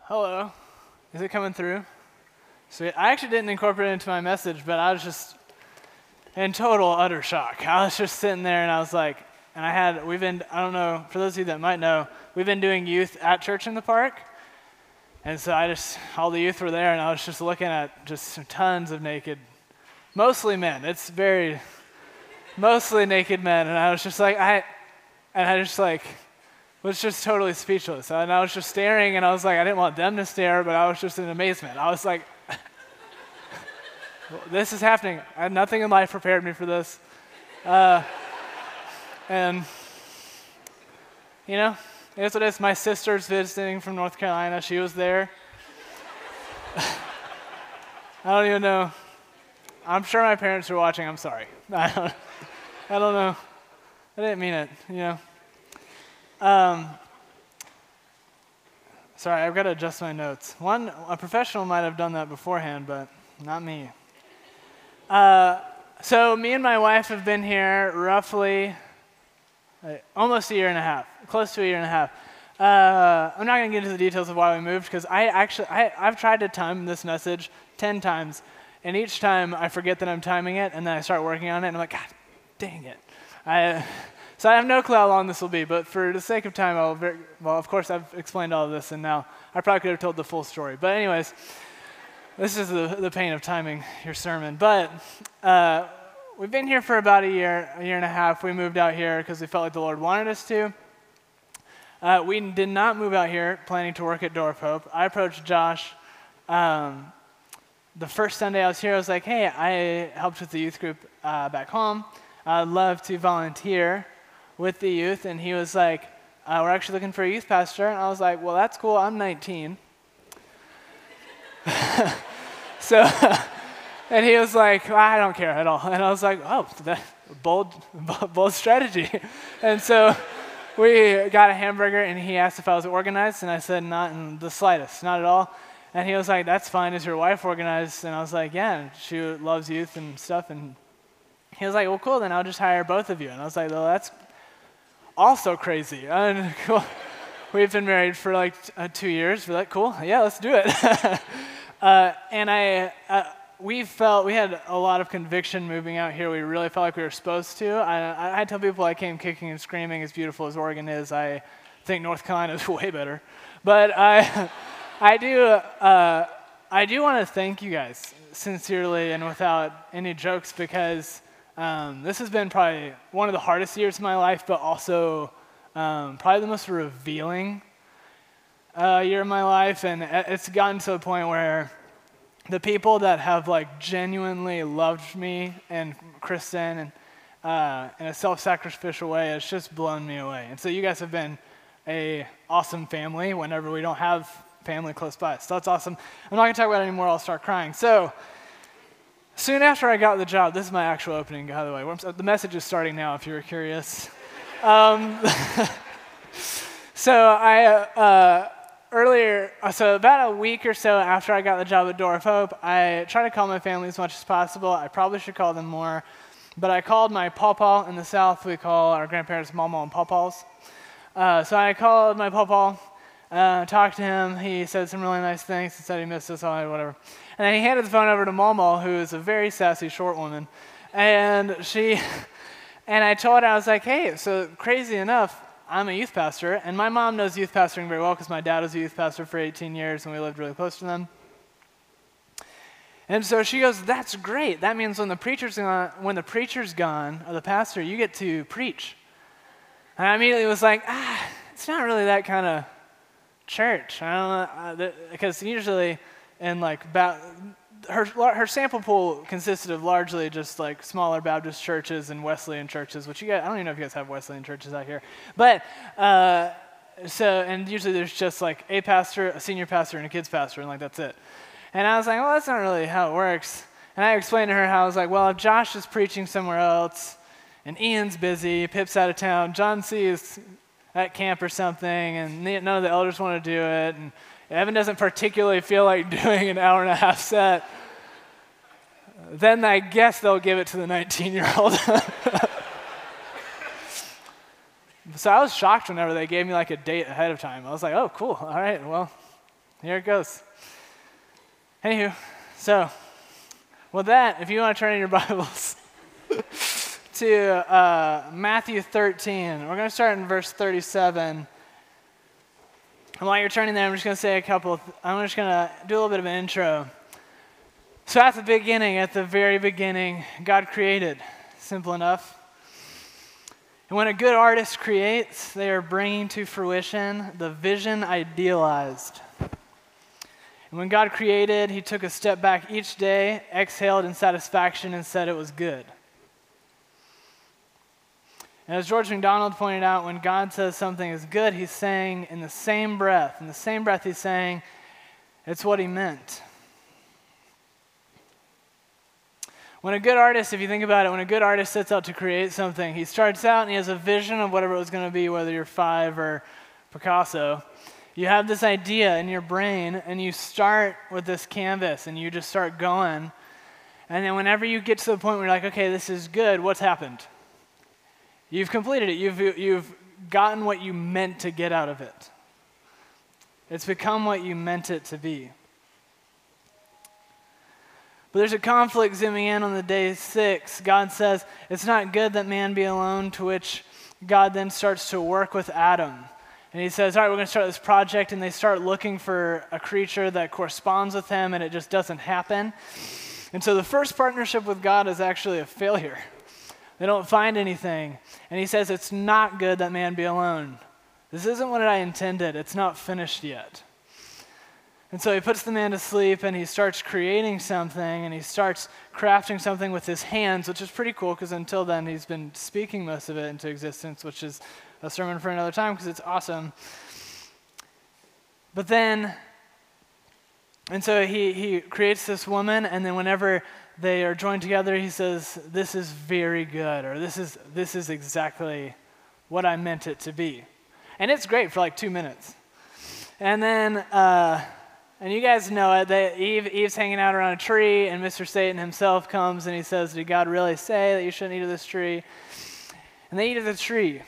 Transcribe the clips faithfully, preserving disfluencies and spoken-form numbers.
Hello. Is it coming through? Sweet. I actually didn't incorporate it into my message, but I was just in total, utter shock. I was just sitting there and I was like, and I had, we've been, I don't know, for those of you that might know, we've been doing youth at Church in the Park. And so I just, all the youth were there and I was just looking at just tons of naked, mostly men. It's very, mostly naked men. And I was just like, I, and I just like, was just totally speechless. And I was just staring and I was like, I didn't want them to stare, but I was just in amazement. I was like, this is happening. I had nothing in life prepared me for this. Uh, and, you know, here's what it is. My sister's visiting from North Carolina. She was there. I don't even know. I'm sure my parents are watching. I'm sorry. I don't, I don't know. I didn't mean it, you know. Um, sorry, I've got to adjust my notes. One, a professional might have done that beforehand, but not me. Uh, so me and my wife have been here roughly uh, almost a year and a half, close to a year and a half. Uh, I'm not going to get into the details of why we moved because I actually, I, I've tried to time this message ten times, and each time I forget that I'm timing it, and then I start working on it, and I'm like, God, dang it. I... So I have no clue how long this will be, but for the sake of time, I'll very, well, of course, I've explained all of this, and now I probably could have told the full story. But anyways, this is the, the pain of timing your sermon. But uh, we've been here for about a year, a year and a half. We moved out here because we felt like the Lord wanted us to. Uh, we did not move out here planning to work at Door of Hope. I approached Josh um, the first Sunday I was here. I was like, hey, I helped with the youth group uh, back home. I'd love to volunteer with the youth, and he was like, uh, we're actually looking for a youth pastor, and I was like, well, that's cool, I'm nineteen. so, and he was like, well, I don't care at all, and I was like, oh, that bold, bold strategy. And so we got a hamburger, and he asked if I was organized, and I said, not in the slightest, not at all. And he was like, that's fine, is your wife organized? And I was like, yeah, she loves youth and stuff, and he was like, well, cool, then I'll just hire both of you. And I was like, well, that's also crazy. And cool. We've been married for like uh, two years. We're like, cool, yeah, let's do it. uh, and I, uh, we felt, we had a lot of conviction moving out here. We really felt like we were supposed to. I, I, I tell people I came kicking and screaming. As beautiful as Oregon is, I think North Carolina is way better. But I, I do, uh, I do want to thank you guys sincerely and without any jokes because Um, this has been probably one of the hardest years of my life, but also um, probably the most revealing uh, year of my life. And it's gotten to the point where the people that have like genuinely loved me and Kristen and uh, in a self-sacrificial way, it's just blown me away. And so you guys have been a awesome family whenever we don't have family close by. So that's awesome. I'm not going to talk about it anymore. I'll start crying. So soon after I got the job, this is my actual opening, by the way. The message is starting now, if you were curious. Um, so I, uh, earlier, so about a week or so after I got the job at Door of Hope, I tried to call my family as much as possible. I probably should call them more. But I called my pawpaw in the South. We call our grandparents mama and pawpaws. Uh, so I called my pawpaw, uh, talked to him. He said some really nice things. He said he missed us all, whatever. And then he handed the phone over to Mama, who is a very sassy short woman. And she, and I told her, I was like, hey, so crazy enough, I'm a youth pastor. And my mom knows youth pastoring very well because my dad was a youth pastor for eighteen years and we lived really close to them. And so she goes, that's great. That means when the preacher's gone, when the preacher's gone, or the pastor, you get to preach. And I immediately was like, ah, it's not really that kind of church. I don't know, because usually, and like ba- her her sample pool consisted of largely just like smaller Baptist churches and Wesleyan churches, which you guys, I don't even know if you guys have Wesleyan churches out here. But uh, so, and usually there's just like a pastor, a senior pastor, and a kids pastor, and like that's it. And I was like, well, that's not really how it works. And I explained to her how I was like, well, if Josh is preaching somewhere else, and Ian's busy, Pip's out of town, John C. is at camp or something, and none of the elders want to do it, and Evan doesn't particularly feel like doing an hour and a half set, then I guess they'll give it to the nineteen-year-old. So I was shocked whenever they gave me like a date ahead of time. I was like, oh, cool, all right, well, here it goes. Anywho, so with that, if you want to turn in your Bibles to uh, Matthew thirteen, we're going to start in verse thirty-seven. And while you're turning there, I'm just going to say a couple, of, I'm just going to do a little bit of an intro. So at the beginning, at the very beginning, God created. Simple enough. And when a good artist creates, they are bringing to fruition the vision idealized. And when God created, he took a step back each day, exhaled in satisfaction, and said it was good. And as George MacDonald pointed out, when God says something is good, he's saying in the same breath, in the same breath he's saying, it's what he meant. When a good artist, if you think about it, when a good artist sets out to create something, he starts out and he has a vision of whatever it was going to be, whether you're five or Picasso. You have this idea in your brain, and you start with this canvas, and you just start going. And then whenever you get to the point where you're like, okay, this is good, what's happened? You've completed it. You've, you've gotten what you meant to get out of it. It's become what you meant it to be. But there's a conflict zooming in on the day six. God says, it's not good that man be alone, to which God then starts to work with Adam. And he says, all right, we're going to start this project, and they start looking for a creature that corresponds with him, and it just doesn't happen. And so the first partnership with God is actually a failure. They don't find anything. And he says, it's not good that man be alone. This isn't what I intended. It's not finished yet. And so he puts the man to sleep, and he starts creating something, and he starts crafting something with his hands, which is pretty cool, because until then he's been speaking most of it into existence, which is a sermon for another time, because it's awesome. But then, and so he, he creates this woman, and then whenever they are joined together, he says, this is very good, or this is this is exactly what I meant it to be. And it's great for like two minutes. And then, uh, and you guys know it, they, Eve, Eve's hanging out around a tree, and Mister Satan himself comes, and he says, did God really say that you shouldn't eat of this tree? And they eat of the tree.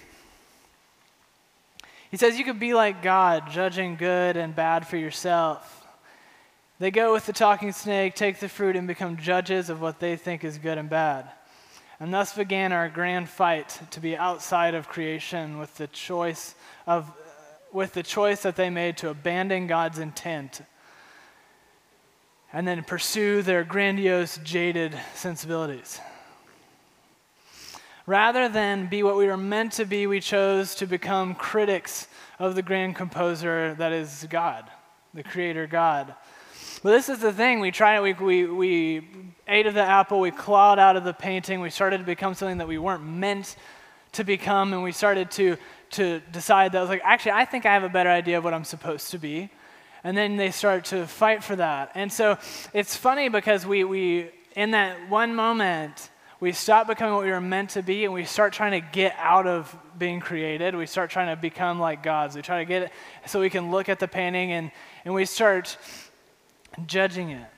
He says, you could be like God, judging good and bad for yourself. They go with the talking snake, take the fruit, and become judges of what they think is good and bad. And thus began our grand fight to be outside of creation with the choice of, with the choice that they made to abandon God's intent and then pursue their grandiose, jaded sensibilities. Rather than be what we were meant to be, we chose to become critics of the grand composer that is God, the creator God. But this is the thing, we tried it, we, we, we ate of the apple, we clawed out of the painting, we started to become something that we weren't meant to become, and we started to, to decide that I was like, actually, I think I have a better idea of what I'm supposed to be. And then they start to fight for that. And so it's funny because we, we in that one moment, we stop becoming what we were meant to be, and we start trying to get out of being created. We start trying to become like gods. We try to get it so we can look at the painting, and, and we start judging it.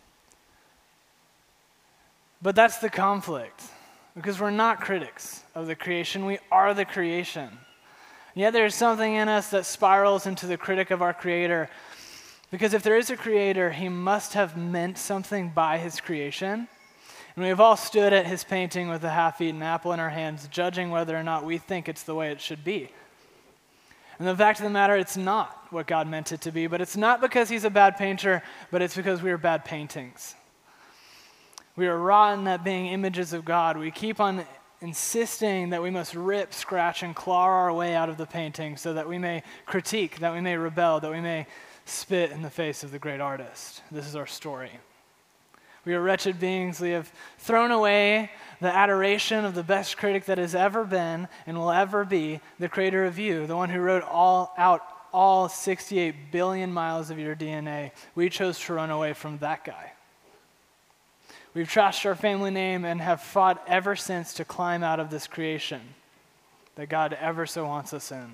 But that's the conflict, because we're not critics of the creation. We are the creation. And yet there's something in us that spirals into the critic of our creator, because if there is a creator, he must have meant something by his creation. And we've all stood at his painting with a half-eaten apple in our hands, judging whether or not we think it's the way it should be. And the fact of the matter, it's not what God meant it to be, but it's not because he's a bad painter, but it's because we are bad paintings. We are rotten at being images of God. We keep on insisting that we must rip, scratch, and claw our way out of the painting so that we may critique, that we may rebel, that we may spit in the face of the great artist. This is our story. We are wretched beings. We have thrown away the adoration of the best critic that has ever been and will ever be, the creator of you, the one who wrote all out all sixty-eight billion miles of your D N A. We chose to run away from that guy. We've trashed our family name and have fought ever since to climb out of this creation that God ever so wants us in.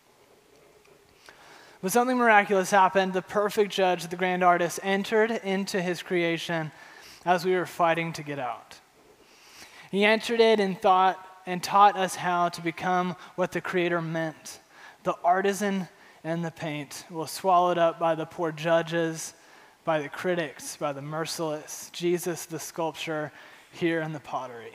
But something miraculous happened. The perfect judge, the grand artist, entered into his creation as we were fighting to get out. He entered it and thought and taught us how to become what the Creator meant, the artisan in the paint, was swallowed up by the poor judges, by the critics, by the merciless. Jesus, the sculpture, here in the pottery.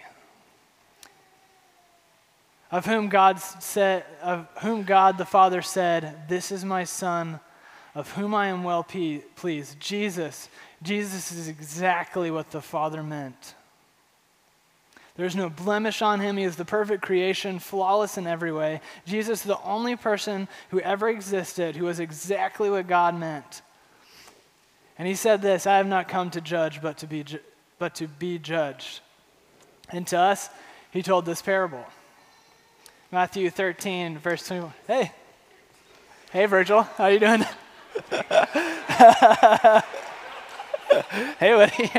Of whom God said, of whom God the Father said, "This is my Son, of whom I am well pleased." Jesus, Jesus is exactly what the Father meant. There's no blemish on him. He is the perfect creation, flawless in every way. Jesus is the only person who ever existed who was exactly what God meant. And he said this, "I have not come to judge, but to be ju- but to be judged." And to us, he told this parable. Matthew thirteen, verse twenty-one. Hey. Hey, Virgil. How you doing? Hey, buddy.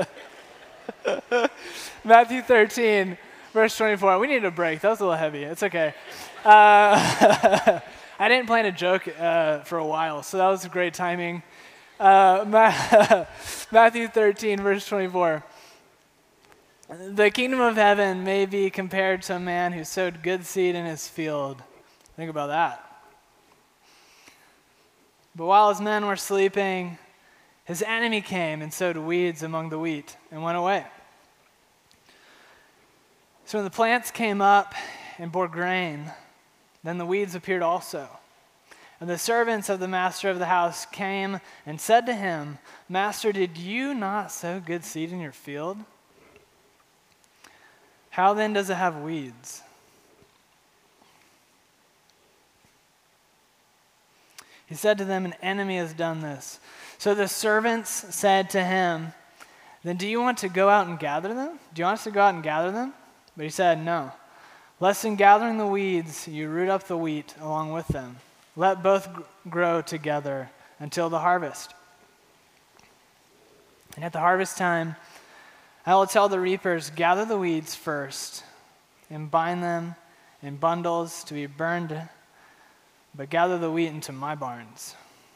Matthew thirteen, verse twenty-four. We need a break. That was a little heavy. It's okay. Uh, I didn't plan a joke uh, for a while, so that was great timing. Uh, Matthew thirteen, verse twenty-four. "The kingdom of heaven may be compared to a man who sowed good seed in his field." Think about that. "But while his men were sleeping, his enemy came and sowed weeds among the wheat and went away. So when the plants came up and bore grain, then the weeds appeared also. And the servants of the master of the house came and said to him, 'Master, did you not sow good seed in your field? How then does it have weeds?' He said to them, 'An enemy has done this.' So the servants said to him, 'Then do you want to go out and gather them? Do you want us to go out and gather them?' But he said, 'No. Lest in gathering the weeds, you root up the wheat along with them. Let both grow together until the harvest. And at the harvest time, I will tell the reapers, gather the weeds first and bind them in bundles to be burned, but gather the wheat into my barns.'"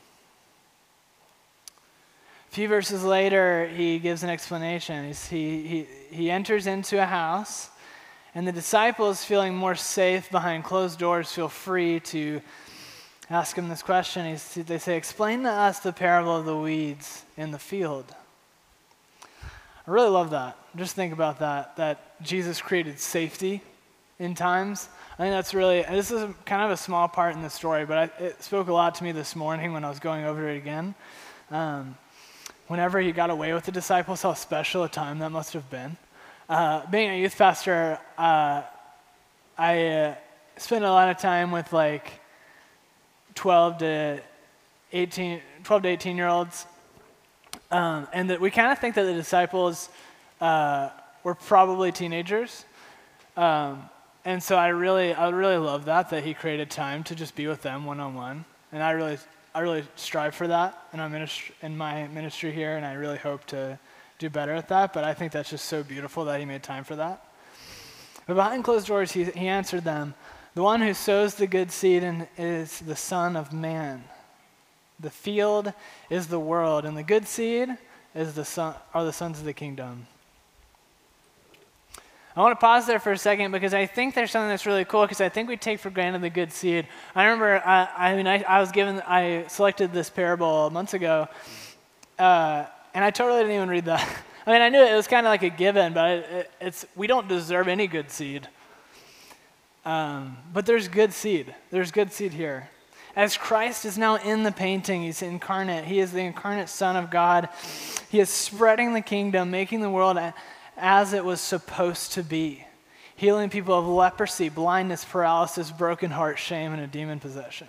A few verses later, he gives an explanation. He's, he, he, he enters into a house, and the disciples, feeling more safe behind closed doors, feel free to ask him this question. He's, they say, "Explain to us the parable of the weeds in the field." I really love that. Just think about that, that Jesus created safety in times. I think that's really, this is kind of a small part in the story, but I, it spoke a lot to me this morning when I was going over it again. Um, whenever he got away with the disciples, how special a time that must have been. Uh, being a youth pastor, uh, I uh, spent a lot of time with like twelve to eighteen, twelve to eighteen year olds. Um, and that we kind of think that the disciples uh, were probably teenagers. Um, and so I really, I really love that, that he created time to just be with them one-on-one. And I really, I really strive for that in, our ministry, in my ministry here, and I really hope to do better at that. But I think that's just so beautiful that he made time for that. But behind closed doors, he, he answered them, "The one who sows the good seed in, is the Son of Man. The field is the world, and the good seed is the son, are the sons of the kingdom." I want to pause there for a second because I think there's something that's really cool because I think we take for granted the good seed. I remember, I, I mean, I, I was given, I selected this parable months ago, uh, and I totally didn't even read that. I mean, I knew it, it was kind of like a given, but it, it, it's we don't deserve any good seed. Um, but there's good seed. There's good seed here. As Christ is now in the painting, he's incarnate. He is the incarnate Son of God. He is spreading the kingdom, making the world as it was supposed to be, healing people of leprosy, blindness, paralysis, broken heart, shame, and a demon possession.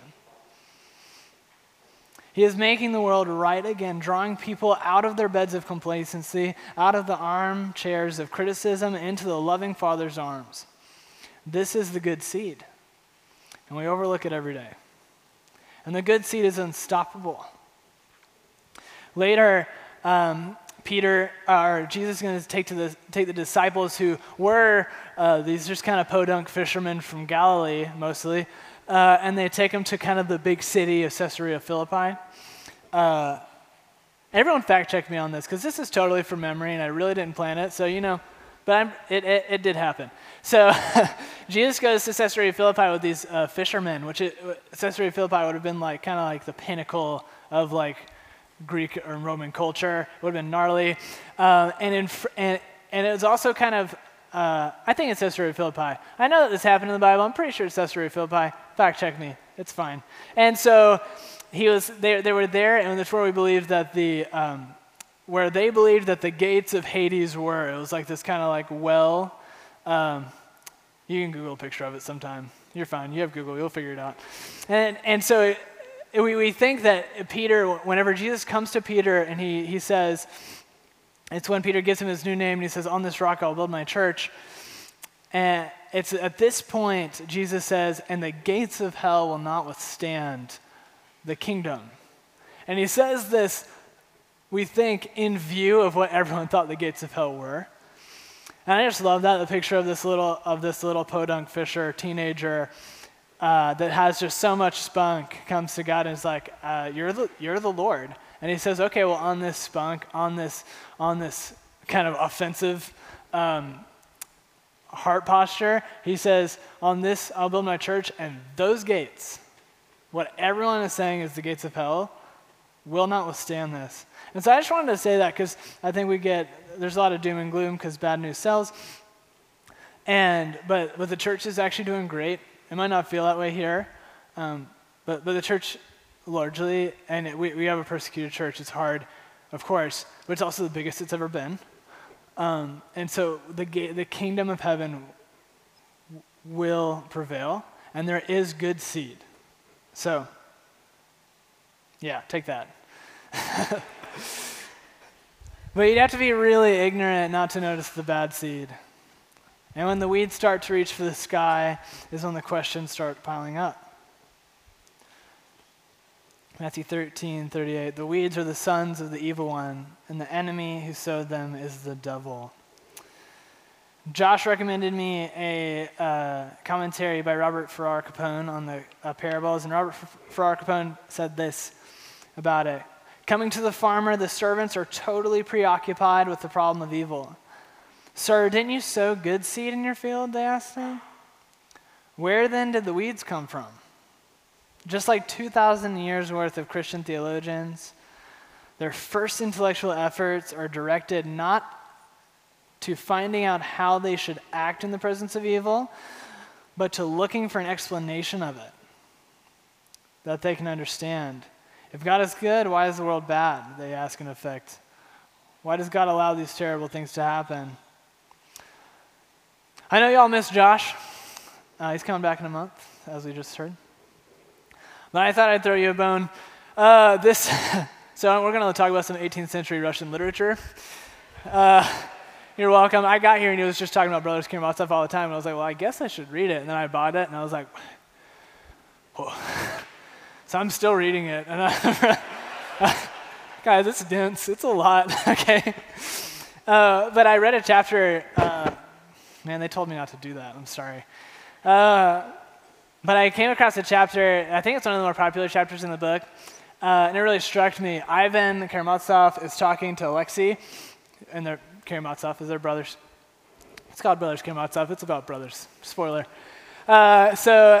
He is making the world right again, drawing people out of their beds of complacency, out of the armchairs of criticism, into the loving Father's arms. This is the good seed, and we overlook it every day. And the good seed is unstoppable. Later, um, Peter, or Jesus is going to take to the take the disciples who were uh, these just kind of podunk fishermen from Galilee, mostly, uh, and they take them to kind of the big city of Caesarea Philippi. Uh, everyone fact check me on this because this is totally from memory, and I really didn't plan it. So you know, But I'm, it, it, it did happen. So Jesus goes to Caesarea Philippi with these uh, fishermen, which it, Caesarea Philippi would have been like kind of like the pinnacle of like Greek or Roman culture. It would have been gnarly. Uh, and, in, and, and it was also kind of, uh, I think it's Caesarea Philippi. I know that this happened in the Bible. I'm pretty sure it's Caesarea Philippi. Fact check me. It's fine. And so he was, they, they were there, and that's where we believe that the, um, where they believed that the gates of Hades were. It was like this kind of like well. Um, you can Google a picture of it sometime. You're fine. You have Google. You'll figure it out. And and so it, it, we, we think that Peter, whenever Jesus comes to Peter and he, he says, it's when Peter gives him his new name and he says, on this rock I'll build my church. And it's at this point, Jesus says, and the gates of hell will not withstand the kingdom. And he says this, we think, in view of what everyone thought the gates of hell were. And I just love that, the picture of this little of this little podunk fisher teenager uh, that has just so much spunk, comes to God and is like, uh, "You're the you're the Lord." And he says, "Okay, well, on this spunk, on this on this kind of offensive um, heart posture, he says, on this I'll build my church, and those gates, what everyone is saying is the gates of hell, will not withstand this." And so I just wanted to say that because I think we get, there's a lot of doom and gloom because bad news sells. And, but, but the church is actually doing great. It might not feel that way here, um, but, but the church largely, and it, we, we have a persecuted church, it's hard, of course, but it's also the biggest it's ever been. Um, and so the, the kingdom of heaven w- will prevail, and there is good seed. So, yeah, take that. But you'd have to be really ignorant not to notice the bad seed. And when the weeds start to reach for the sky is when the questions start piling up. Matthew thirteen thirty-eight, the weeds are the sons of the evil one, and the enemy who sowed them is the devil. Josh recommended me a uh, commentary by Robert Farrar Capone on the uh, parables, and Robert F- Farrar Capone said this about it. Coming to the farmer, the servants are totally preoccupied with the problem of evil. Sir, didn't you sow good seed in your field, they asked him. Where then did the weeds come from? Just like two thousand years worth of Christian theologians, their first intellectual efforts are directed not to finding out how they should act in the presence of evil, but to looking for an explanation of it that they can understand. If God is good, why is the world bad? They ask in effect. Why does God allow these terrible things to happen? I know y'all miss Josh. Uh, he's coming back in a month, as we just heard. But I thought I'd throw you a bone. Uh, this, so we're going to talk about some eighteenth century Russian literature. Uh, you're welcome. I got here and he was just talking about Brothers Karamazov all the time, and I was like, well, I guess I should read it. And then I bought it, and I was like, whoa. So I'm still reading it. And I, guys, it's dense. It's a lot, okay? Uh, but I read a chapter. Uh, man, they told me not to do that. I'm sorry. Uh, but I came across a chapter. I think it's one of the more popular chapters in the book. Uh, and it really struck me. Ivan Karamazov is talking to Alexei. And they're, Karamazov is their brothers. It's called Brothers Karamazov. It's about brothers. Spoiler. Uh, so...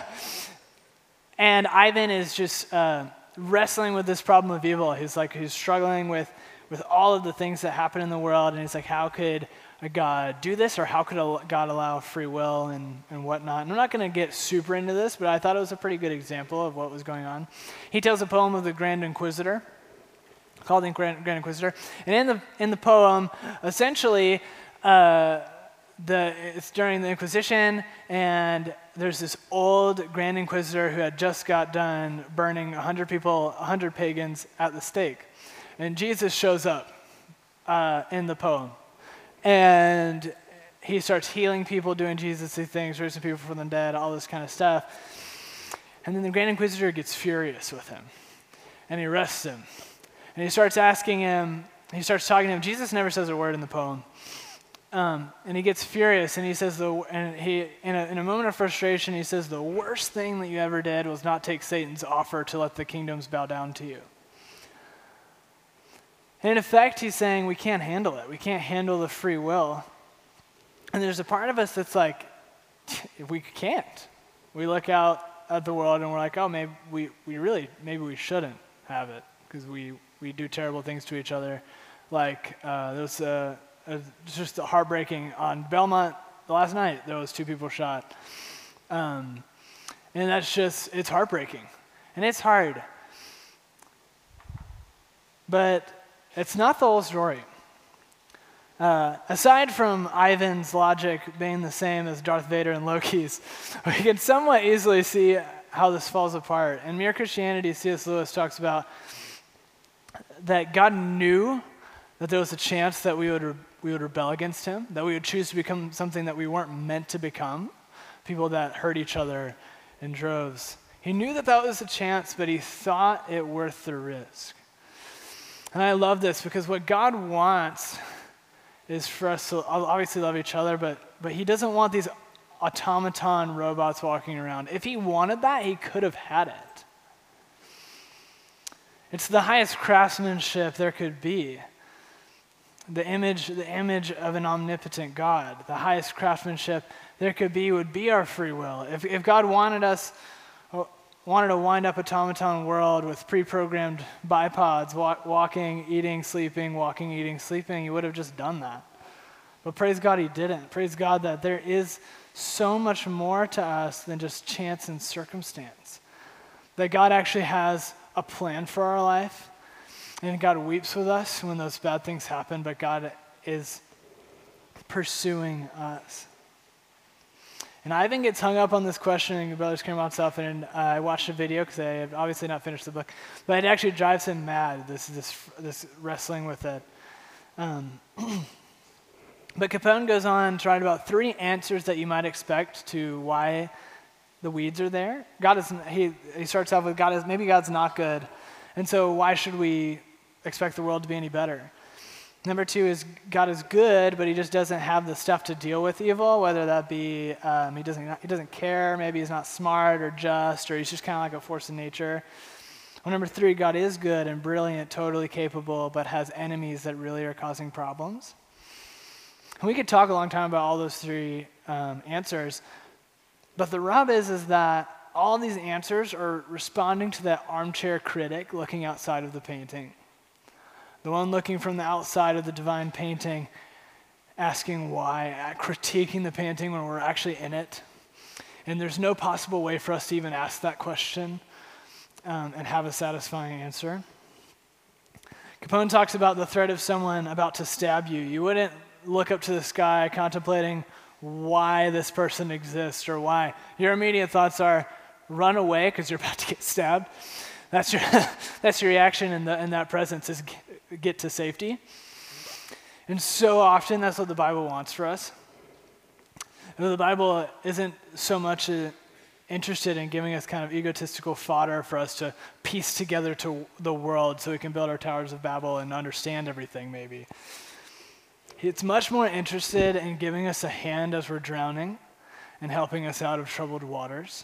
And Ivan is just uh, wrestling with this problem of evil. He's like, he's struggling with, with all of the things that happen in the world. And he's like, how could a God do this? Or how could a God allow free will and, and whatnot? And I'm not going to get super into this, but I thought it was a pretty good example of what was going on. He tells a poem of the Grand Inquisitor, called the Grand, Grand Inquisitor. And in the, in the poem, essentially, uh, the, it's during the Inquisition, and there's this old Grand Inquisitor who had just got done burning one hundred people, one hundred pagans at the stake. And Jesus shows up uh, in the poem. And he starts healing people, doing Jesus-y things, raising people from the dead, all this kind of stuff. And then the Grand Inquisitor gets furious with him. And he arrests him. And he starts asking him, he starts talking to him. Jesus never says a word in the poem. Um, and he gets furious, and he says, the, and he in a, in a moment of frustration, he says, the worst thing that you ever did was not take Satan's offer to let the kingdoms bow down to you. And in effect, he's saying we can't handle it. We can't handle the free will. And there's a part of us that's like, we can't. We look out at the world and we're like, oh, maybe we, we really, maybe we shouldn't have it because we, we do terrible things to each other. Like uh, there was a, a, just a heartbreaking on Belmont last night. There was two people shot. Um, and that's just, it's heartbreaking. And it's hard. But it's not the whole story. Uh, aside from Ivan's logic being the same as Darth Vader and Loki's, we can somewhat easily see how this falls apart. In Mere Christianity, C S Lewis talks about that God knew that there was a chance that we would re- we would rebel against him, that we would choose to become something that we weren't meant to become, people that hurt each other in droves. He knew that that was a chance, but he thought it worth the risk. And I love this because what God wants is for us to obviously love each other, but but he doesn't want these automaton robots walking around. If he wanted that, he could have had it. It's the highest craftsmanship there could be. The image, the image of an omnipotent God, the highest craftsmanship there could be would be our free will. If if God wanted us, wanted a wind-up automaton world with pre-programmed bipods, walk, walking, eating, sleeping, walking, eating, sleeping, he would have just done that. But praise God he didn't. Praise God that there is so much more to us than just chance and circumstance. That God actually has a plan for our life, and God weeps with us when those bad things happen, but God is pursuing us. And Ivan gets hung up on this question in Brothers Karamazov stuff, and uh, I watched a video because I had obviously not finished the book, but it actually drives him mad, this this this wrestling with it. Um, but Capone goes on to write about three answers that you might expect to why the weeds are there. God is, he, he starts off with, God is, maybe God's not good, and so why should we expect the world to be any better? Number two is God is good, but he just doesn't have the stuff to deal with evil, whether that be um, he doesn't he doesn't care, maybe he's not smart or just, or he's just kind of like a force of nature. Well, number three, God is good and brilliant, totally capable, but has enemies that really are causing problems. And we could talk a long time about all those three um, answers, but the rub is, is that all these answers are responding to that armchair critic looking outside of the painting. The one looking from the outside of the divine painting, asking why, critiquing the painting when we're actually in it. And there's no possible way for us to even ask that question um, and have a satisfying answer. Capone talks about the threat of someone about to stab you. You wouldn't look up to the sky contemplating why this person exists or why. Your immediate thoughts are, run away because you're about to get stabbed. That's your that's your reaction in, the, in that presence is get, get to safety. And so often that's what the Bible wants for us. And the Bible isn't so much uh, interested in giving us kind of egotistical fodder for us to piece together to the world so we can build our towers of Babel and understand everything maybe. It's much more interested in giving us a hand as we're drowning and helping us out of troubled waters.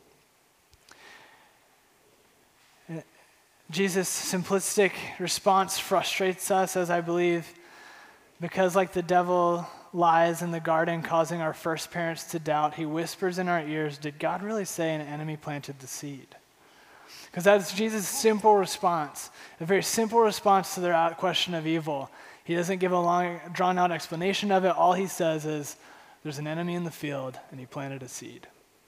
Jesus' simplistic response frustrates us, as I believe, because like the devil lies in the garden causing our first parents to doubt, he whispers in our ears, did God really say an enemy planted the seed? Because that's Jesus' simple response, a very simple response to their question of evil. He doesn't give a long, drawn-out explanation of it. All he says is, there's an enemy in the field, and he planted a seed.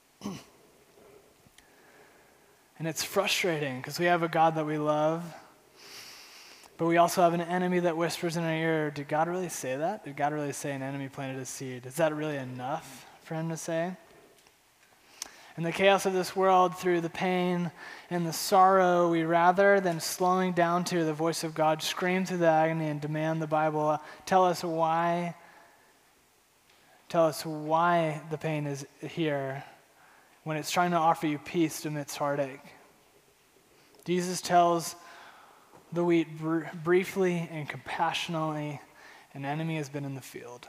And it's frustrating because we have a God that we love, but we also have an enemy that whispers in our ear, did God really say that? Did God really say an enemy planted a seed? Is that really enough for him to say? In the chaos of this world, through the pain and the sorrow, we rather than slowing down to the voice of God, scream through the agony and demand the Bible tell us why, tell us why the pain is here, when it's trying to offer you peace amidst heartache. Jesus tells the wheat br- briefly and compassionately, an enemy has been in the field.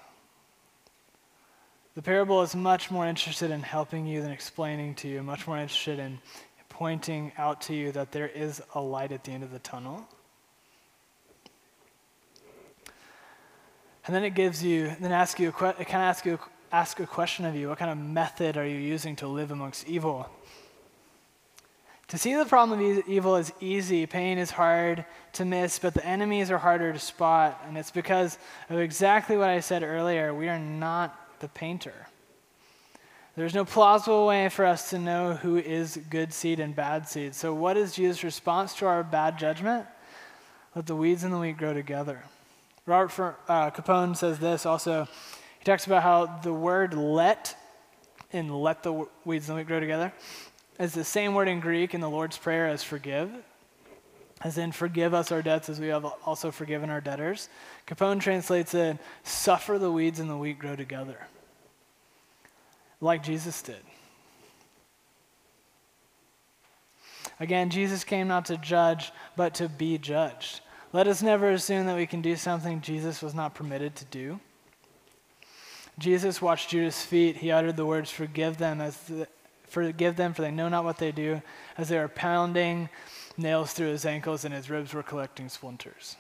The parable is much more interested in helping you than explaining to you, much more interested in pointing out to you that there is a light at the end of the tunnel. And then it gives you, then ask you, a que- it kind of asks you, ask a question of you. What kind of method are you using to live amongst evil? To see the problem of e- evil is easy. Pain is hard to miss, but the enemies are harder to spot. And it's because of exactly what I said earlier. We are not the painter. There's no plausible way for us to know who is good seed and bad seed. So what is Jesus' response to our bad judgment? Let the weeds and the wheat grow together. Robert uh, Capone says this also. He talks about how the word let in let the weeds and the wheat grow together is the same word in Greek in the Lord's Prayer as forgive, as in forgive us our debts as we have also forgiven our debtors. Capone translates it, suffer the weeds and the wheat grow together, like Jesus did. Again, Jesus came not to judge, but to be judged. Let us never assume that we can do something Jesus was not permitted to do. Jesus washed Judas' feet. He uttered the words, forgive them, as the, forgive them, for they know not what they do, as they were pounding nails through his ankles and his ribs were collecting splinters.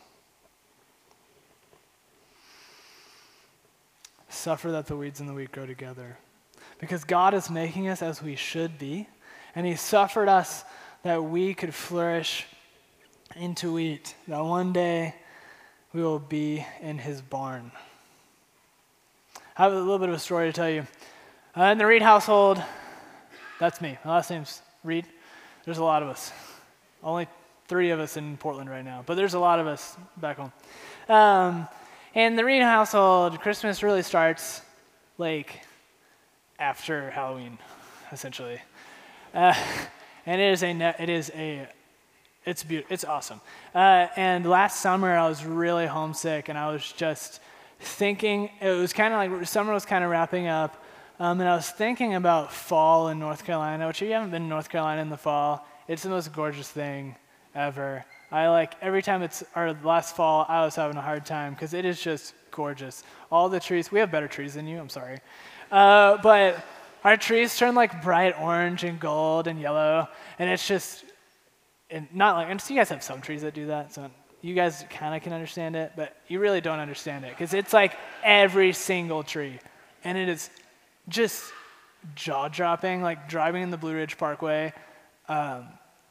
Suffer that the weeds and the wheat grow together. Because God is making us as we should be, and he suffered us that we could flourish into wheat, that one day we will be in his barn. I have a little bit of a story to tell you. Uh, in the Reed household, that's me. My last name's Reed. There's a lot of us. Only three of us in Portland right now, but there's a lot of us back home. Um, in the Reed household, Christmas really starts like after Halloween, essentially. Uh, and it is a ne- it is a it's beautiful. It's awesome. Uh, and last summer I was really homesick, and I was just thinking. It was kind of like summer was kind of wrapping up, um, and I was thinking about fall in North Carolina. Which if you haven't been in North Carolina in the fall, it's the most gorgeous thing ever. I like every time it's our last fall, I was having a hard time because it is just gorgeous. All the trees. We have better trees than you. I'm sorry, uh, but our trees turn like bright orange and gold and yellow, and it's just and not like. And so you guys have some trees that do that, so you guys kind of can understand it, but you really don't understand it because it's like every single tree, and it is just jaw-dropping. Like driving in the Blue Ridge Parkway um,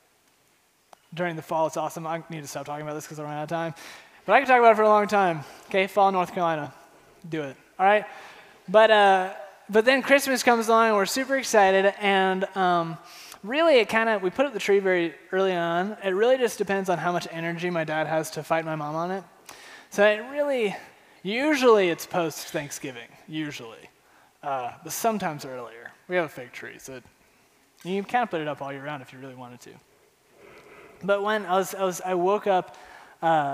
during the fall, it's awesome. I need to stop talking about this because I run out of time, but I can talk about it for a long time. Okay, fall in North Carolina, do it. All right, but uh, but then Christmas comes along, and we're super excited, and um, really, it kind of, we put up the tree very early on. It really just depends on how much energy my dad has to fight my mom on it. So it really, usually it's post-Thanksgiving, usually. Uh, but sometimes earlier. We have a fake tree, so it, you can kind of put it up all year round if you really wanted to. But when I was, I, was, I woke up uh,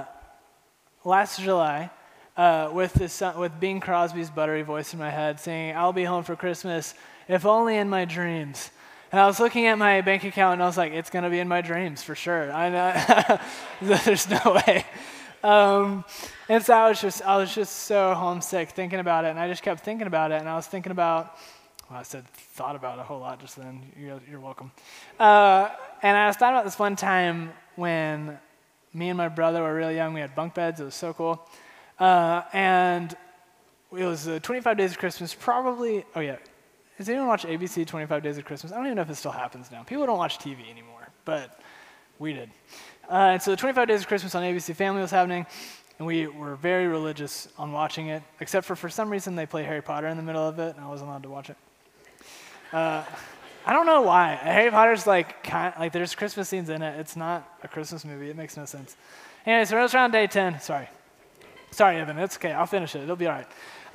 last July uh, with, this, uh, with Bing Crosby's buttery voice in my head saying, I'll be home for Christmas, if only in my dreams. And I was looking at my bank account, and I was like, it's going to be in my dreams for sure. I know. There's no way. Um, and so I was just I was just so homesick thinking about it, and I just kept thinking about it, and I was thinking about, well, I said thought about it a whole lot just then. You're, you're welcome. Uh, and I was thought about this one time when me and my brother were really young. We had bunk beds. It was so cool. Uh, and it was uh, twenty-five Days of Christmas, probably, oh yeah. Does anyone watch A B C twenty-five Days of Christmas? I don't even know if it still happens now. People don't watch T V anymore, but we did. Uh, and so the twenty-five Days of Christmas on A B C Family was happening, and we were very religious on watching it, except for for some reason they play Harry Potter in the middle of it, and I wasn't allowed to watch it. Uh, I don't know why. Harry Potter's like, kind like there's Christmas scenes in it. It's not a Christmas movie. It makes no sense. Anyway, so it was around day ten. Sorry. Sorry, Evan. It's okay. I'll finish it. It'll be all right.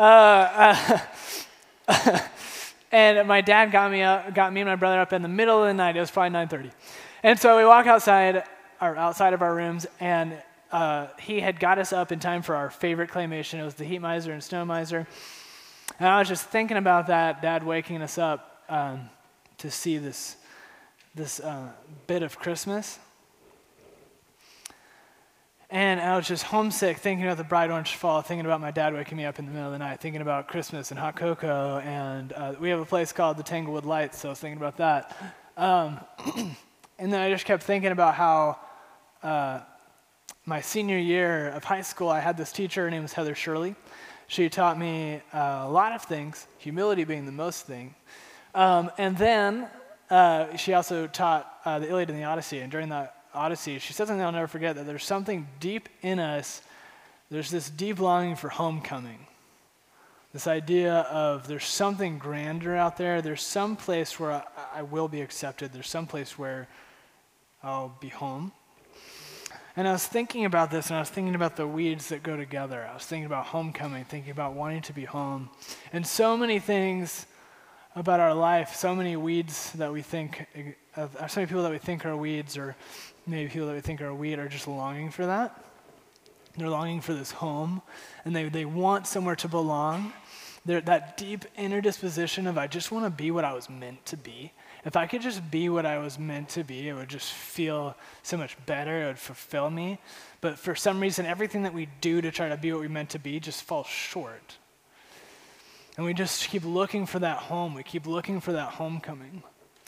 Uh, uh, And my dad got me up, got me and my brother up in the middle of the night. It was probably nine thirty. And so we walk outside, or outside of our rooms, and uh, he had got us up in time for our favorite claymation. It was the Heat Miser and Snow Miser. And I was just thinking about that, Dad waking us up um, to see this, this uh, bit of Christmas. And I was just homesick, thinking about the bright orange fall, thinking about my dad waking me up in the middle of the night, thinking about Christmas and hot cocoa, and uh, we have a place called the Tanglewood Lights, so I was thinking about that. Um, and then I just kept thinking about how uh, my senior year of high school, I had this teacher, her name was Heather Shirley, She taught me uh, a lot of things, humility being the most thing. Um, and then uh, she also taught uh, the Iliad and the Odyssey. And during the Odyssey, she said something I'll never forget, that there's something deep in us, there's this deep longing for homecoming. This idea of there's something grander out there. There's some place where I, I will be accepted. There's some place where I'll be home. And I was thinking about this, and I was thinking about the weeds that go together. I was thinking about homecoming, thinking about wanting to be home. And so many things about our life, so many weeds that we think, of, so many people that we think are weeds, or maybe people that we think are a weed, are just longing for that. They're longing for this home, and they, they want somewhere to belong. They're that deep inner disposition of, I just want to be what I was meant to be. If I could just be what I was meant to be, it would just feel so much better. It would fulfill me. But for some reason, everything that we do to try to be what we meant to be just falls short. And we just keep looking for that home. We keep looking for that homecoming.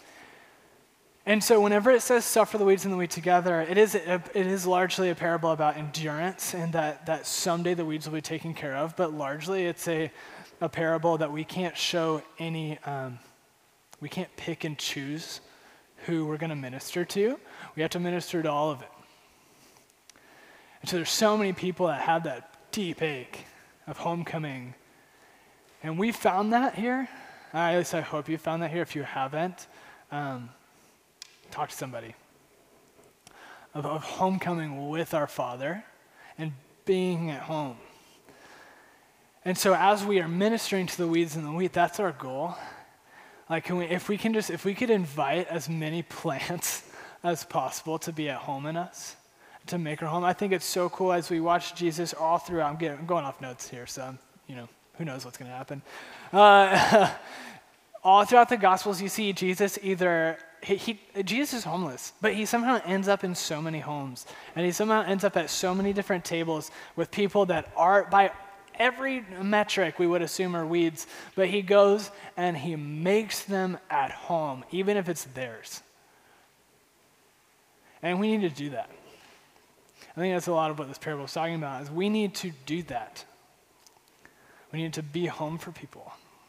And so whenever it says suffer the weeds and the wheat together, it is a, it is largely a parable about endurance, and that, that someday the weeds will be taken care of. But largely it's a, a parable that we can't show any... Um, We can't pick and choose who we're going to minister to. We have to minister to all of it. And so there's so many people that have that deep ache of homecoming. And we found that here. At least I hope you found that here. If you haven't, um, talk to somebody. Of, of homecoming with our Father and being at home. And so as we are ministering to the weeds and the wheat, that's our goal. Like, can we, if we can just, if we could invite as many plants as possible to be at home in us, to make our home. I think it's so cool as we watch Jesus all throughout. I'm, getting, I'm going off notes here, so I'm, you know, who knows what's going to happen. Uh, all throughout the Gospels, you see Jesus either, he, he, Jesus is homeless, but he somehow ends up in so many homes, and he somehow ends up at so many different tables with people that are, by every metric we would assume are weeds, but he goes and he makes them at home, even if it's theirs. And we need to do that. I think that's a lot of what this parable is talking about, is we need to do that. We need to be home for people.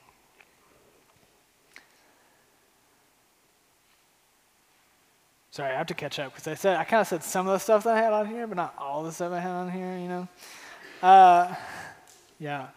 Sorry, I have to catch up, because I said I kind of said some of the stuff that I had on here, but not all the stuff I had on here, you know. Uh, Yeah.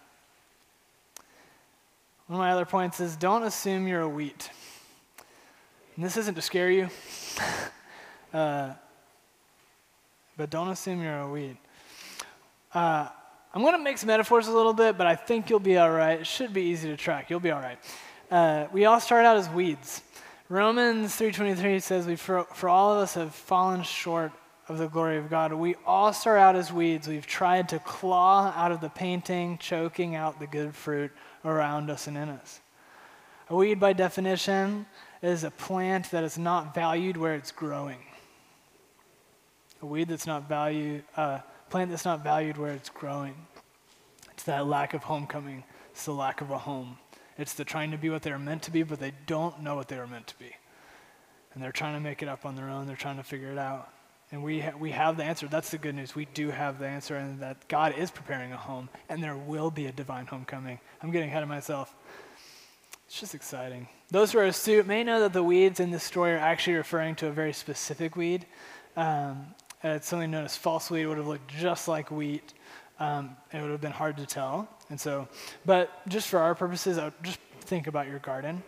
One of my other points is don't assume you're a wheat. And this isn't to scare you, uh, but don't assume you're a wheat. Uh, I'm going to mix metaphors a little bit, but I think you'll be all right. It should be easy to track. You'll be all right. Uh, we all start out as weeds. Romans three twenty-three says, we for, for all of us have fallen short of the glory of God. We all start out as weeds. We've tried to claw out of the painting, choking out the good fruit around us and in us. A weed, by definition, is a plant that is not valued where it's growing. A weed that's not valued, a uh, plant that's not valued where it's growing. It's that lack of homecoming. It's the lack of a home. It's the trying to be what they were meant to be, but they don't know what they were meant to be. And they're trying to make it up on their own. They're trying to figure it out. And we ha- we have the answer. That's the good news. We do have the answer, and that God is preparing a home, and there will be a divine homecoming. I'm getting ahead of myself. It's just exciting. Those who are astute may know that the weeds in this story are actually referring to a very specific weed. Um, it's something known as false wheat. It would have looked just like wheat. Um, it would have been hard to tell. And so, but just for our purposes, I would just think about your garden.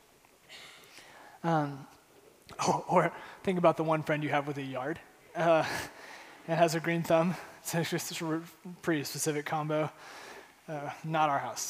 Um, or, or think about the one friend you have with a yard. Uh, and has a green thumb. It's just a pretty specific combo. Uh, not our house.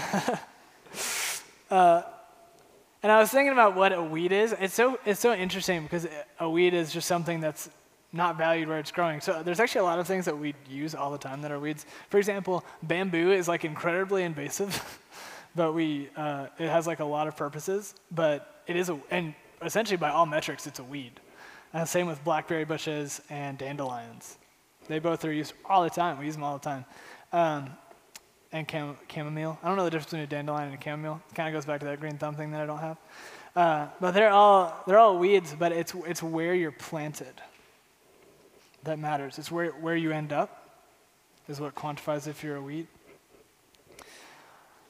uh, and I was thinking about what a weed is. It's so it's so interesting because a weed is just something that's not valued where it's growing. So there's actually a lot of things that we use all the time that are weeds. For example, bamboo is like incredibly invasive, but we uh, it has like a lot of purposes. But it is a and essentially by all metrics, it's a weed. And same with blackberry bushes and dandelions. They both are used all the time. We use them all the time. Um, and cam- chamomile. I don't know the difference between a dandelion and a chamomile. It kind of goes back to that green thumb thing that I don't have. Uh, but they're all they're all weeds. But it's it's where you're planted that matters. It's where where you end up is what quantifies if you're a weed.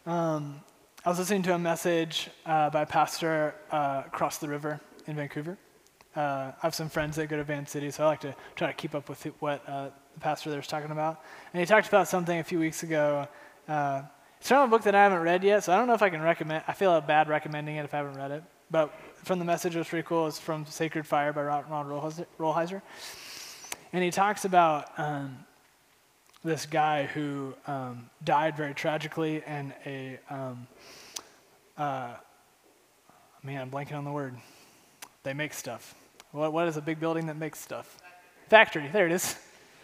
Um, I was listening to a message uh, by a pastor uh, across the river in Vancouver. Uh, I have some friends that go to Van City, so I like to try to keep up with what uh, the pastor there was talking about. And he talked about something a few weeks ago. Uh, it's from a book that I haven't read yet, so I don't know if I can recommend. I feel bad recommending it if I haven't read it. But from the message, it was pretty cool. It's from Sacred Fire by Ron Rolheiser. And he talks about um, this guy who um, died very tragically in a, um, uh, man, I'm blanking on the word. They make stuff. What, what is a big building that makes stuff? Factory, there it is.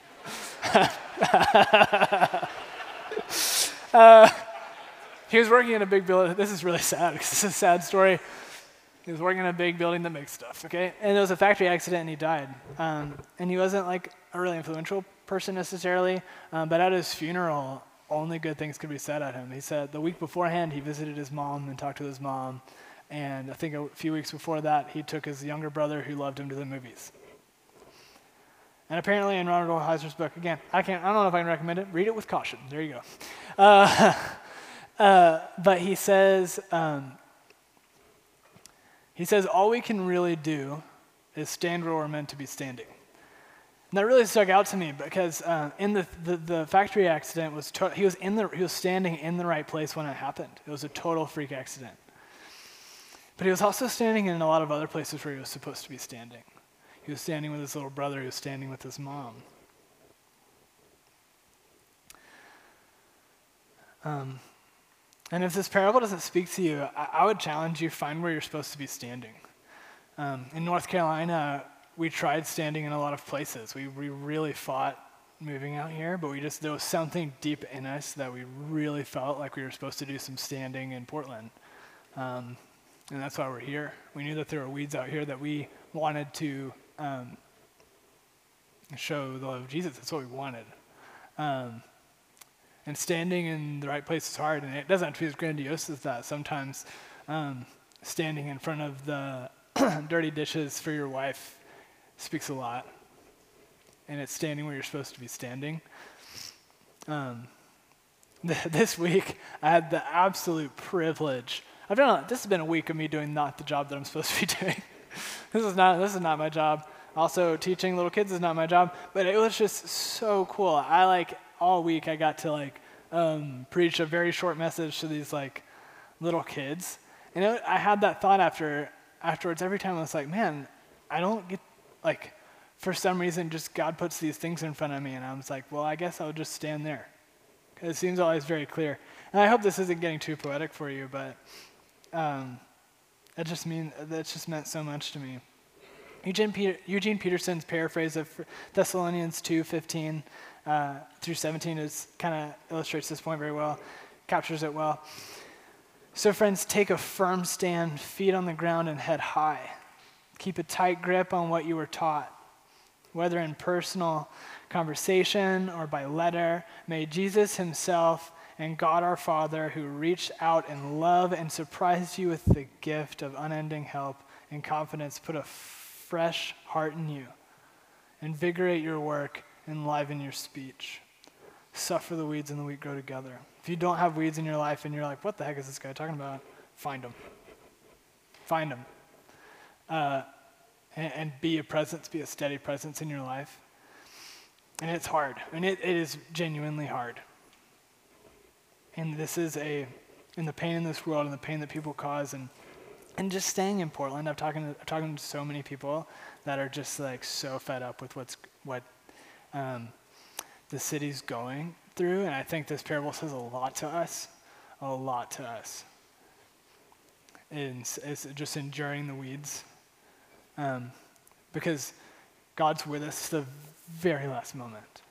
uh, he was working in a big building. This is really sad because it's a sad story. He was working in a big building that makes stuff, okay? And there was a factory accident and he died. Um, and he wasn't like a really influential person necessarily, um, but at his funeral, only good things could be said at him. He said the week beforehand, he visited his mom and talked to his mom. And I think a few weeks before that, he took his younger brother who loved him to the movies. And apparently in Ronald Rolheiser's book, again, I can't, I don't know if I can recommend it. Read it with caution. There you go. Uh, uh, but he says, um, he says, all we can really do is stand where we're meant to be standing. And that really stuck out to me because uh, in the, the the factory accident was to- he was in the he was standing in the right place when it happened. It was a total freak accident. But he was also standing in a lot of other places where he was supposed to be standing. He was standing with his little brother. He was standing with his mom. Um, and if this parable doesn't speak to you, I, I would challenge you, find where you're supposed to be standing. Um, in North Carolina, we tried standing in a lot of places. We, we really fought moving out here, but we just, there was something deep in us that we really felt like we were supposed to do some standing in Portland. Um, and that's why we're here. We knew that there were weeds out here that we wanted to um, show the love of Jesus. That's what we wanted. Um, and standing in the right place is hard, and it doesn't have to be as grandiose as that. Sometimes um, standing in front of the dirty dishes for your wife speaks a lot, and it's standing where you're supposed to be standing. Um, th- this week, I had the absolute privilege. I've done. A, this has been a week of me doing not the job that I'm supposed to be doing. this is not. This is not my job. Also, teaching little kids is not my job. But it was just so cool. I like all week. I got to like um, preach a very short message to these like little kids, and it, I had that thought after afterwards. Every time I was like, man, I don't get. Like, for some reason, just God puts these things in front of me, and I was like, well, I guess I'll just stand there. It seems always very clear. And I hope this isn't getting too poetic for you, but um, it just mean that just meant so much to me. Eugene, Peter, Eugene Peterson's paraphrase of Thessalonians two fifteen uh, through seventeen is kind of illustrates this point very well, captures it well. So, friends, take a firm stand, feet on the ground, and head high. Keep a tight grip on what you were taught. Whether in personal conversation or by letter, may Jesus himself and God our Father, who reached out in love and surprised you with the gift of unending help and confidence, put a fresh heart in you, invigorate your work, enliven your speech. Suffer the weeds and the wheat grow together. If you don't have weeds in your life and you're like, what the heck is this guy talking about? Find them. Find them. Uh, and, and be a presence, be a steady presence in your life. And it's hard. And it, it is genuinely hard. And this is a, and the pain in this world and the pain that people cause and and just staying in Portland. I'm talking to, I'm talking to so many people that are just like so fed up with what's, what um, the city's going through. And I think this parable says a lot to us, a lot to us. And it's, it's just enduring the weeds. Um, because God's with us to the very last moment.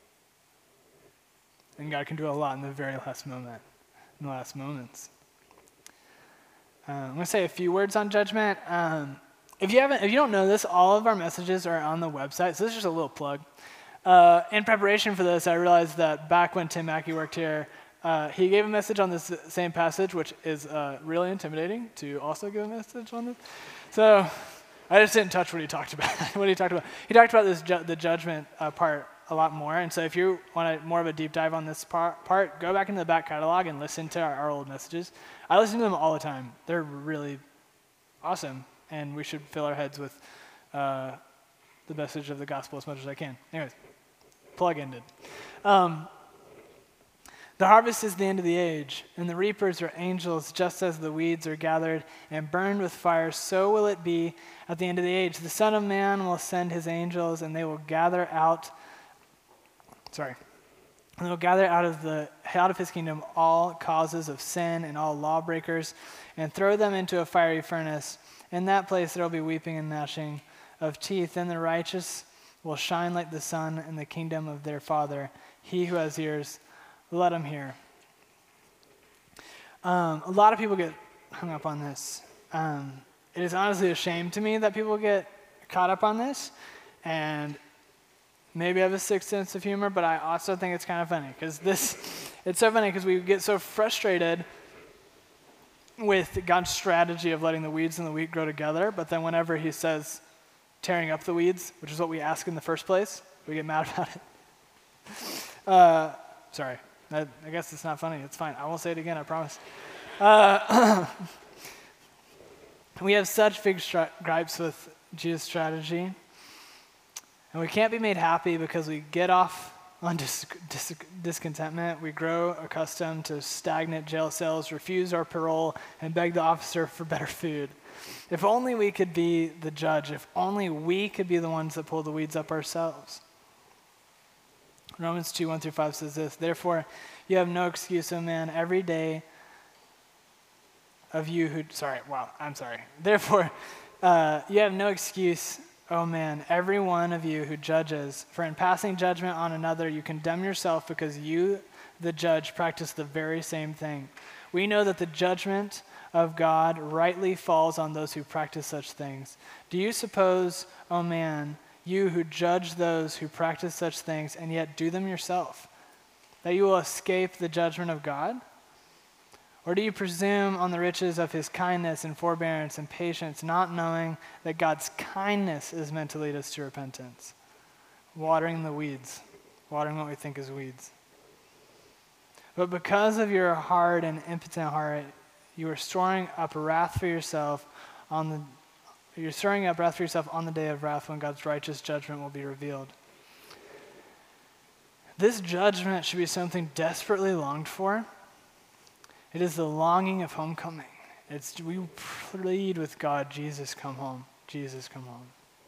And God can do a lot in the very last moment, in the last moments. Uh, I'm going to say a few words on judgment. Um, if you haven't, if you don't know this, all of our messages are on the website. So this is just a little plug. Uh, in preparation for this, I realized that back when Tim Mackey worked here, uh, he gave a message on this same passage, which is uh, really intimidating to also give a message on this. So I just didn't touch what he talked about. what he talked about. He talked about this ju- the judgment uh, part a lot more. And so if you want a, more of a deep dive on this part, part, go back into the back catalog and listen to our, our old messages. I listen to them all the time. They're really awesome, and we should fill our heads with uh, the message of the gospel as much as I can. Anyways, plug ended. Um, the harvest is the end of the age, and the reapers are angels, just as the weeds are gathered and burned with fire, so will it be at the end of the age. The Son of Man will send his angels, and they will gather out, sorry, and they will gather out of the out of his kingdom all causes of sin and all lawbreakers, and throw them into a fiery furnace. In that place there will be weeping and gnashing of teeth. Then the righteous will shine like the sun in the kingdom of their Father. He who has ears, let him hear. Um, a lot of people get hung up on this. Um, it is honestly a shame to me that people get caught up on this, and maybe I have a sick sense of humor, but I also think it's kind of funny, because this, it's so funny because we get so frustrated with God's strategy of letting the weeds and the wheat grow together, but then whenever he says tearing up the weeds, which is what we ask in the first place, we get mad about it. Uh, sorry. I, I guess it's not funny. It's fine. I won't say it again, I promise. Uh, we have such big stri- gripes with Jesus' strategy, and we can't be made happy because we get off on dis- dis- discontentment. We grow accustomed to stagnant jail cells, refuse our parole, and beg the officer for better food. If only we could be the judge. If only we could be the ones that pull the weeds up ourselves. Romans two, one through five says this: Therefore, you have no excuse, O man, every day of you who, sorry, wow, I'm sorry. Therefore, uh, you have no excuse, O man, every one of you who judges. For in passing judgment on another, you condemn yourself, because you, the judge, practice the very same thing. We know that the judgment of God rightly falls on those who practice such things. Do you suppose, O man, you who judge those who practice such things and yet do them yourself, that you will escape the judgment of God? Or do you presume on the riches of his kindness and forbearance and patience, not knowing that God's kindness is meant to lead us to repentance? Watering the weeds, watering what we think is weeds. But because of your hard and impotent heart, you are storing up wrath for yourself on the You're storing up wrath for yourself on the day of wrath, when God's righteous judgment will be revealed. This judgment should be something desperately longed for. It is the longing of homecoming. It's we plead with God, Jesus, come home. Jesus, come home.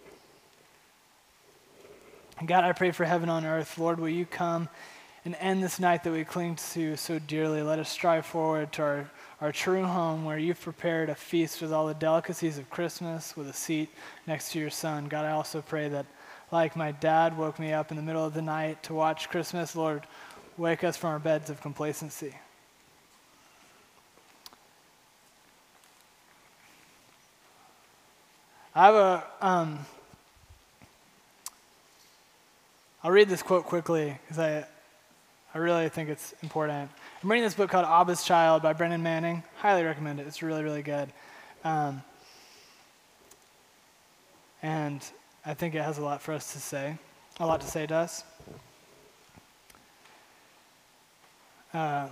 And God, I pray for heaven on earth. Lord, will you come and end this night that we cling to so dearly? Let us strive forward to our Our true home, where you've prepared a feast with all the delicacies of Christmas, with a seat next to your son. God, I also pray that, like my dad woke me up in the middle of the night to watch Christmas, Lord, wake us from our beds of complacency. I have a, um, I'll read this quote quickly, because I, I really think it's important. I'm reading this book called Abba's Child by Brennan Manning. Highly recommend it. It's really, really good. Um, and I think it has a lot for us to say, a lot to say to us. Uh,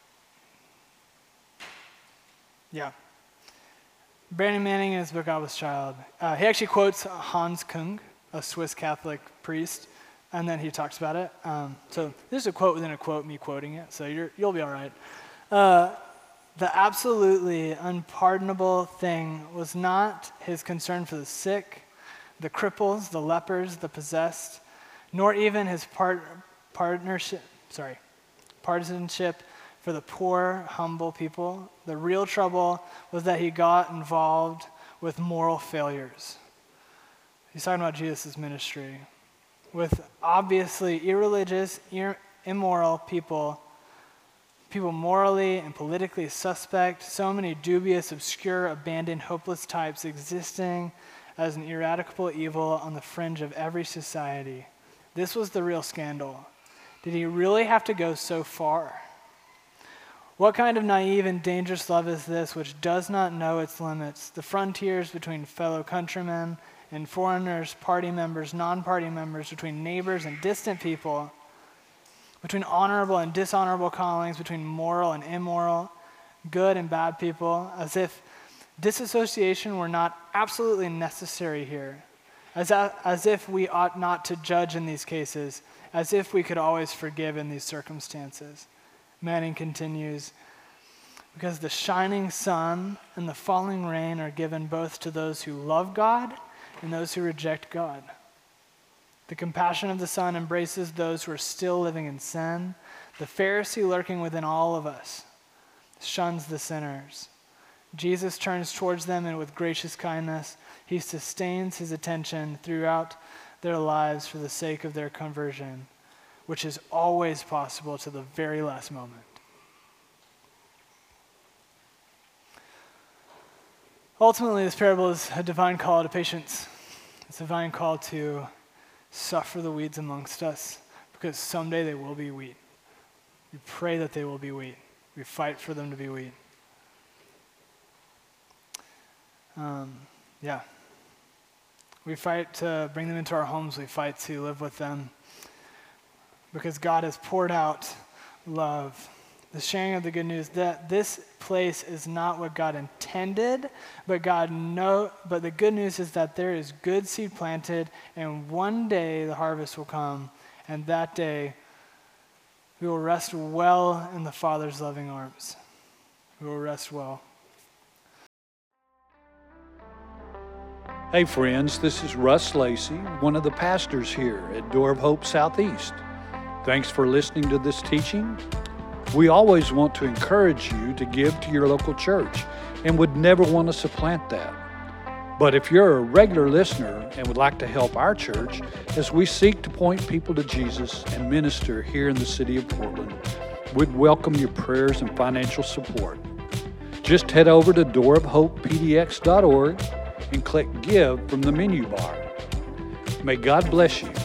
yeah. Brennan Manning in his book Abba's Child. Uh, he actually quotes Hans Kung, a Swiss Catholic priest, and then he talks about it. Um, so this is a quote within a quote, me quoting it, so you're, you'll be all right. Uh, the absolutely unpardonable thing was not his concern for the sick, the cripples, the lepers, the possessed, nor even his part, partnership, sorry, partisanship for the poor, humble people. The real trouble was that he got involved with moral failures. He's talking about Jesus' ministry. With obviously irreligious, ir- immoral people, people morally and politically suspect, so many dubious, obscure, abandoned, hopeless types existing as an eradicable evil on the fringe of every society. This was the real scandal. Did he really have to go so far? What kind of naive and dangerous love is this, which does not know its limits, the frontiers between fellow countrymen and foreigners, party members, non-party members, between neighbors and distant people, between honorable and dishonorable callings, between moral and immoral, good and bad people, as if disassociation were not absolutely necessary here, as, a, as if we ought not to judge in these cases, as if we could always forgive in these circumstances. Manning continues, because the shining sun and the falling rain are given both to those who love God and those who reject God. The compassion of the sun embraces those who are still living in sin. The Pharisee lurking within all of us shuns the sinners. Jesus turns towards them, and with gracious kindness, he sustains his attention throughout their lives for the sake of their conversion, which is always possible to the very last moment. Ultimately, this parable is a divine call to patience. It's a divine call to suffer the weeds amongst us, because someday they will be wheat. We pray that they will be wheat. We fight for them to be wheat. Um, yeah. We fight to bring them into our homes. We fight to live with them, because God has poured out love. The sharing of the good news, that this place is not what God intended, but God know, but the good news is that there is good seed planted, and one day the harvest will come, and that day we will rest well in the Father's loving arms. We will rest well. Hey friends, this is Russ Lacey, one of the pastors here at Door of Hope Southeast. Thanks for listening to this teaching. We always want to encourage you to give to your local church and would never want to supplant that. But if you're a regular listener and would like to help our church as we seek to point people to Jesus and minister here in the city of Portland, we'd welcome your prayers and financial support. Just head over to door of hope p d x dot org and click Give from the menu bar. May God bless you